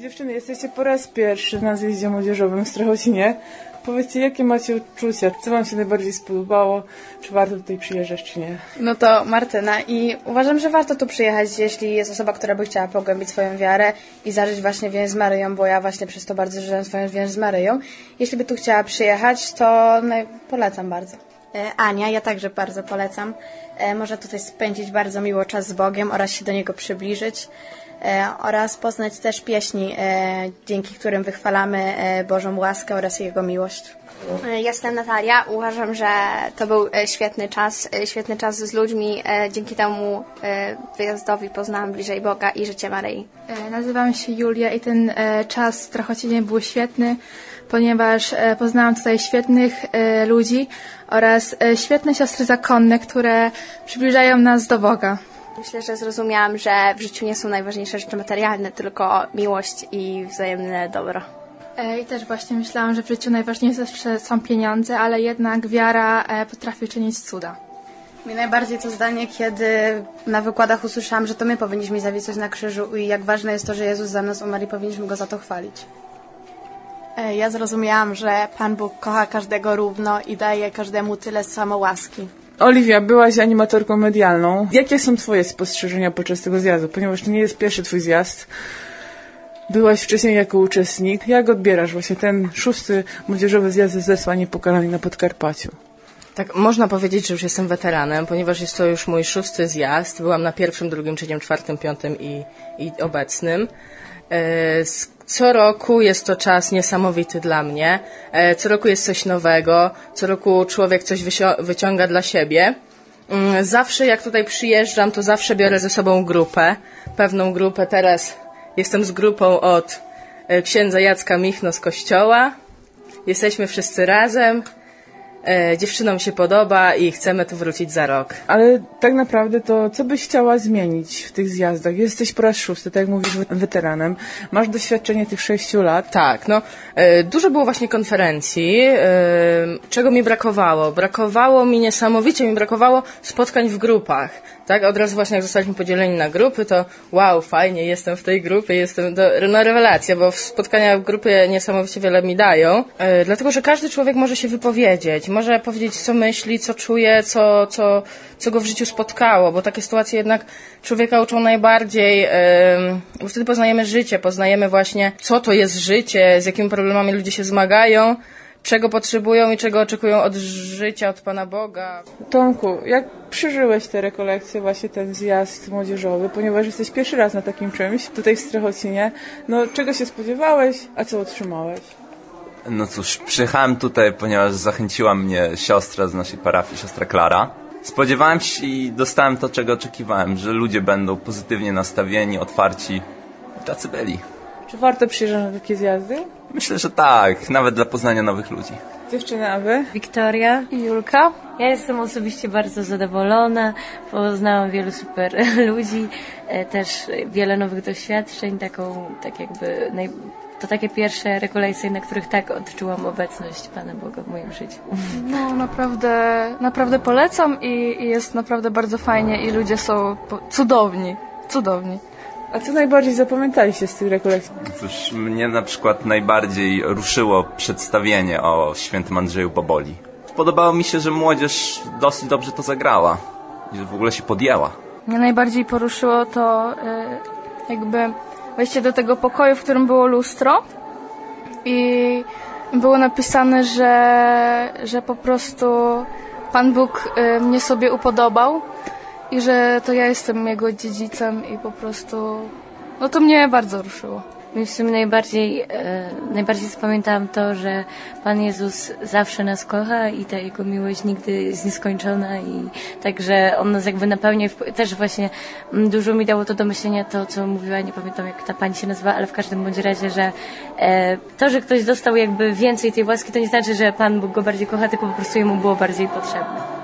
Dziewczyny, jesteście po raz pierwszy na zjeździe młodzieżowym w Strachocinie. Powiedzcie, jakie macie uczucia? Co wam się najbardziej spodobało? Czy warto tutaj przyjeżdżać, czy nie? No to Martyna i uważam, że warto tu przyjechać, jeśli jest osoba, która by chciała pogłębić swoją wiarę i zażyć właśnie więź z Maryją, bo ja właśnie przez to bardzo żyłem swoją więź z Maryją. Jeśli by tu chciała przyjechać, to polecam bardzo. Ania, ja także bardzo polecam. Można tutaj spędzić bardzo miło czas z Bogiem oraz się do Niego przybliżyć oraz poznać też pieśni, dzięki którym wychwalamy Bożą łaskę oraz Jego miłość. Jestem Natalia. Uważam, że to był świetny czas z ludźmi. Dzięki temu wyjazdowi poznałam bliżej Boga i życie Maryi. Nazywam się Julia i ten czas w Strachocinie był świetny, ponieważ poznałam tutaj świetnych ludzi oraz świetne siostry zakonne, które przybliżają nas do Boga. Myślę, że zrozumiałam, że w życiu nie są najważniejsze rzeczy materialne, tylko miłość i wzajemne dobro. I też właśnie myślałam, że w życiu najważniejsze są pieniądze, ale jednak wiara potrafi czynić cuda. Mnie najbardziej to zdanie, kiedy na wykładach usłyszałam, że to my powinniśmy zawisać na krzyżu i jak ważne jest to, że Jezus za nas umarł i powinniśmy Go za to chwalić. Ja zrozumiałam, że Pan Bóg kocha każdego równo i daje każdemu tyle samo łaski. Oliwia, byłaś animatorką medialną. Jakie są twoje spostrzeżenia podczas tego zjazdu? Ponieważ to nie jest pierwszy twój zjazd. Byłaś wcześniej jako uczestnik. Jak odbierasz właśnie ten 6. młodzieżowy zjazd Zesłań Niepokalanych na Podkarpaciu? Tak, można powiedzieć, że już jestem weteranem, ponieważ jest to już mój 6. zjazd. Byłam na 1., 2., 3., 4., 5. i obecnym. Co roku jest to czas niesamowity dla mnie. Co roku jest coś nowego. Co roku człowiek coś wyciąga dla siebie. Zawsze jak tutaj przyjeżdżam, to zawsze biorę ze sobą grupę. Pewną grupę. Teraz jestem z grupą od księdza Jacka Michno z kościoła. Jesteśmy wszyscy razem. Dziewczynom się podoba i chcemy tu wrócić za rok. Ale tak naprawdę to co byś chciała zmienić w tych zjazdach? Jesteś po raz 6., tak jak mówisz, weteranem. Masz doświadczenie tych 6 lat. Tak, dużo było właśnie konferencji. Czego mi brakowało? Niesamowicie mi brakowało spotkań w grupach. Tak, od razu właśnie jak zostaliśmy podzieleni na grupy, to wow, fajnie, jestem w tej grupie, rewelacja, bo spotkania w grupie niesamowicie wiele mi dają. Dlatego, że każdy człowiek może się wypowiedzieć. Może powiedzieć, co myśli, co czuje, co go w życiu spotkało, bo takie sytuacje jednak człowieka uczą najbardziej, bo wtedy poznajemy życie, poznajemy właśnie, co to jest życie, z jakimi problemami ludzie się zmagają, czego potrzebują i czego oczekują od życia, od Pana Boga. Tomku, jak przeżyłeś te rekolekcje, właśnie ten zjazd młodzieżowy, ponieważ jesteś pierwszy raz na takim czymś, tutaj w Strachocinie. Czego się spodziewałeś, a co otrzymałeś? No cóż, przyjechałem tutaj, ponieważ zachęciła mnie siostra z naszej parafii, siostra Klara. Spodziewałem się i dostałem to, czego oczekiwałem, że ludzie będą pozytywnie nastawieni, otwarci. I tacy byli. Czy warto przyjeżdżać na takie zjazdy? Myślę, że tak, nawet dla poznania nowych ludzi. Dziewczyny, a wy? Wiktoria I Julka. Ja jestem osobiście bardzo zadowolona, poznałam wielu super ludzi, też wiele nowych doświadczeń, to takie pierwsze rekolekcje, na których tak odczułam obecność Pana Boga w moim życiu. Naprawdę polecam i jest naprawdę bardzo fajnie i ludzie są cudowni. A co najbardziej zapamiętaliście z tych rekolekcji? Cóż, mnie na przykład najbardziej ruszyło przedstawienie o świętym Andrzeju Boboli. Podobało mi się, że młodzież dosyć dobrze to zagrała i że w ogóle się podjęła. Mnie najbardziej poruszyło to wejście do tego pokoju, w którym było lustro i było napisane, że po prostu Pan Bóg mnie sobie upodobał i że to ja jestem Jego dziedzicem i po prostu to mnie bardzo ruszyło. W sumie najbardziej zapamiętałam to, że Pan Jezus zawsze nas kocha i ta Jego miłość nigdy jest nieskończona i także On nas napełnia. Też właśnie dużo mi dało to do myślenia to, co mówiła, nie pamiętam jak ta pani się nazywa, ale w każdym bądź razie, że to, że ktoś dostał więcej tej łaski, to nie znaczy, że Pan Bóg go bardziej kocha, tylko po prostu Jemu było bardziej potrzebne.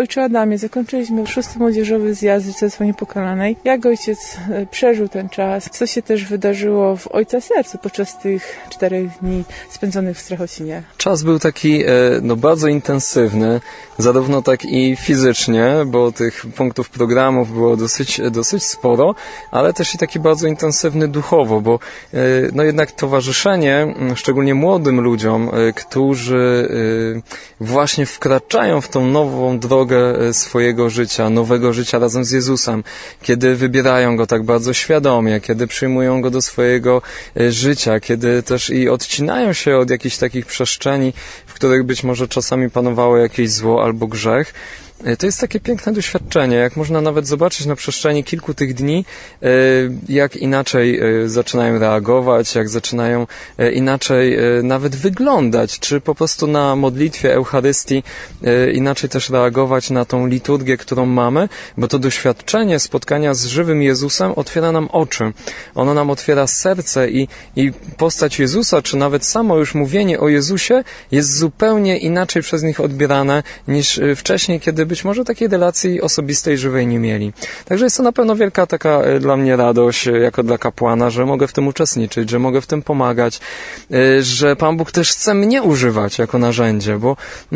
Ojcze Adamie, zakończyliśmy 6. młodzieżowy zjazd Rycerstwa Niepokalanej. Jak ojciec przeżył ten czas? Co się też wydarzyło w Ojca Sercu podczas tych 4 dni spędzonych w Strachocinie? Czas był taki bardzo intensywny, zarówno tak i fizycznie, bo tych punktów programów było dosyć sporo, ale też i taki bardzo intensywny duchowo, bo jednak towarzyszenie, szczególnie młodym ludziom, którzy właśnie wkraczają w tą nową drogę swojego życia, nowego życia razem z Jezusem, kiedy wybierają Go tak bardzo świadomie, kiedy przyjmują Go do swojego życia, kiedy też i odcinają się od jakichś takich przestrzeni, w których być może czasami panowało jakieś zło albo grzech. To jest takie piękne doświadczenie, jak można nawet zobaczyć na przestrzeni kilku tych dni, jak inaczej zaczynają reagować, jak zaczynają inaczej nawet wyglądać, czy po prostu na modlitwie Eucharystii inaczej też reagować na tą liturgię, którą mamy, bo to doświadczenie spotkania z żywym Jezusem otwiera nam oczy. Ono nam otwiera serce i postać Jezusa, czy nawet samo już mówienie o Jezusie jest zupełnie inaczej przez nich odbierane niż wcześniej, kiedy być może takiej relacji osobistej, żywej nie mieli. Także jest to na pewno wielka taka dla mnie radość, jako dla kapłana, że mogę w tym uczestniczyć, że mogę w tym pomagać, że Pan Bóg też chce mnie używać jako narzędzie, bo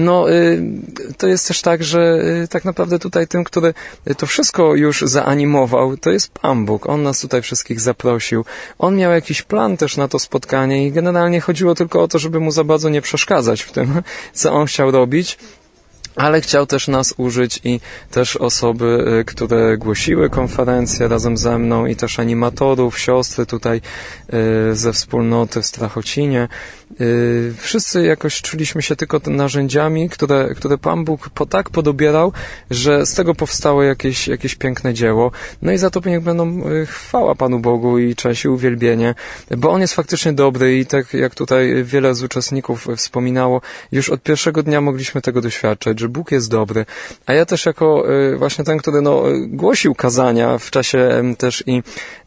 to jest też tak, że tak naprawdę tutaj tym, który to wszystko już zaanimował, to jest Pan Bóg. On nas tutaj wszystkich zaprosił. On miał jakiś plan też na to spotkanie i generalnie chodziło tylko o to, żeby mu za bardzo nie przeszkadzać w tym, co on chciał robić. Ale chciał też nas użyć i też osoby, które głosiły konferencję razem ze mną i też animatorów, siostry tutaj ze wspólnoty w Strachocinie. Wszyscy jakoś czuliśmy się tylko narzędziami, które Pan Bóg tak podobierał, że z tego powstało jakieś piękne dzieło. No i za to niech będą chwała Panu Bogu i cześć i uwielbienie, bo On jest faktycznie dobry i tak jak tutaj wiele z uczestników wspominało, już od pierwszego dnia mogliśmy tego doświadczać, że Bóg jest dobry. A ja też jako właśnie ten, który głosił kazania w czasie też i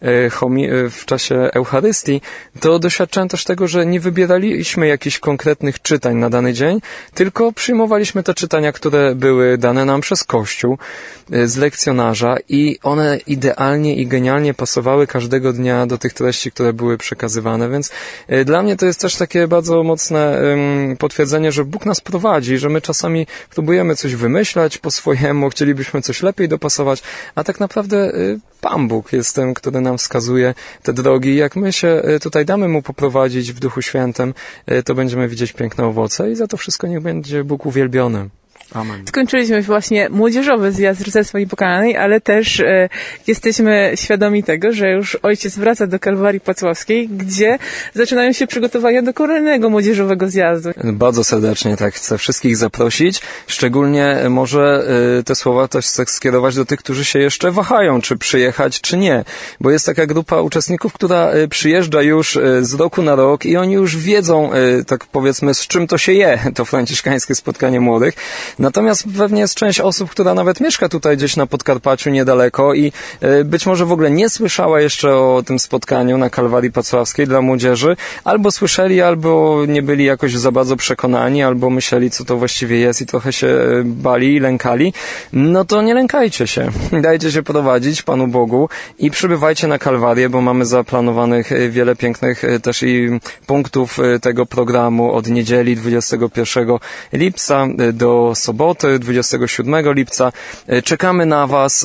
w czasie Eucharystii, to doświadczałem też tego, że nie wybieraliśmy jakichś konkretnych czytań na dany dzień, tylko przyjmowaliśmy te czytania, które były dane nam przez Kościół z lekcjonarza i one idealnie i genialnie pasowały każdego dnia do tych treści, które były przekazywane, więc dla mnie to jest też takie bardzo mocne potwierdzenie, że Bóg nas prowadzi, że my czasami próbujemy coś wymyślać po swojemu, chcielibyśmy coś lepiej dopasować, a tak naprawdę Pan Bóg jest tym, który nam wskazuje te drogi. Jak my się tutaj damy Mu poprowadzić w Duchu Świętym, to będziemy widzieć piękne owoce i za to wszystko niech będzie Bóg uwielbiony. Amen. Skończyliśmy właśnie młodzieżowy zjazd Rycerstwa Niepokalanej, ale też jesteśmy świadomi tego, że już ojciec wraca do Kalwarii Płacławskiej, gdzie zaczynają się przygotowania do kolejnego młodzieżowego zjazdu. Bardzo serdecznie tak chcę wszystkich zaprosić, szczególnie może te słowa też chcę skierować do tych, którzy się jeszcze wahają, czy przyjechać, czy nie, bo jest taka grupa uczestników, która przyjeżdża już z roku na rok i oni już wiedzą, tak powiedzmy, z czym to się je, to franciszkańskie spotkanie młodych. Natomiast pewnie jest część osób, która nawet mieszka tutaj gdzieś na Podkarpaciu niedaleko i być może w ogóle nie słyszała jeszcze o tym spotkaniu na Kalwarii Płacławskiej dla młodzieży, albo słyszeli, albo nie byli jakoś za bardzo przekonani, albo myśleli, co to właściwie jest i trochę się bali i lękali. No to nie lękajcie się. Dajcie się prowadzić Panu Bogu i przybywajcie na Kalwarię, bo mamy zaplanowanych wiele pięknych też i punktów tego programu od niedzieli 21 lipca do soboty 27 lipca. Czekamy na Was.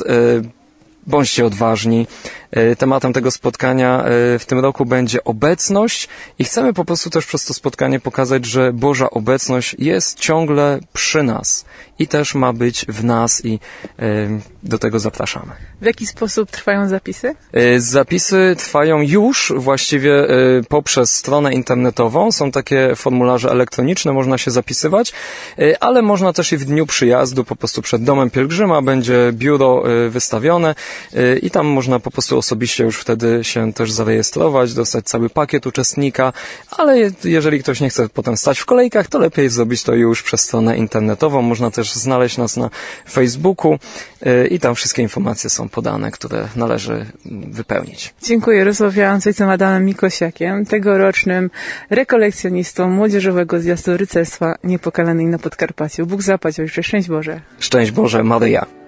Bądźcie odważni. Tematem tego spotkania w tym roku będzie obecność i chcemy po prostu też przez to spotkanie pokazać, że Boża obecność jest ciągle przy nas i też ma być w nas i do tego zapraszamy. W jaki sposób trwają zapisy? Zapisy trwają już właściwie poprzez stronę internetową. Są takie formularze elektroniczne, można się zapisywać, ale można też i w dniu przyjazdu, po prostu przed domem pielgrzyma będzie biuro wystawione i tam można po prostu osobiście już wtedy się też zarejestrować, dostać cały pakiet uczestnika, ale jeżeli ktoś nie chce potem stać w kolejkach, to lepiej zrobić to już przez stronę internetową. Można też znaleźć nas na Facebooku i tam wszystkie informacje są podane, które należy wypełnić. Dziękuję. Rozmawiałam z ojcem Adamem Mikosiakiem, tegorocznym rekolekcjonistą Młodzieżowego Zjazdu Rycerstwa Niepokalanej na Podkarpaciu. Bóg zapłać, ojcze. Szczęść Boże. Szczęść Boże, Maryja.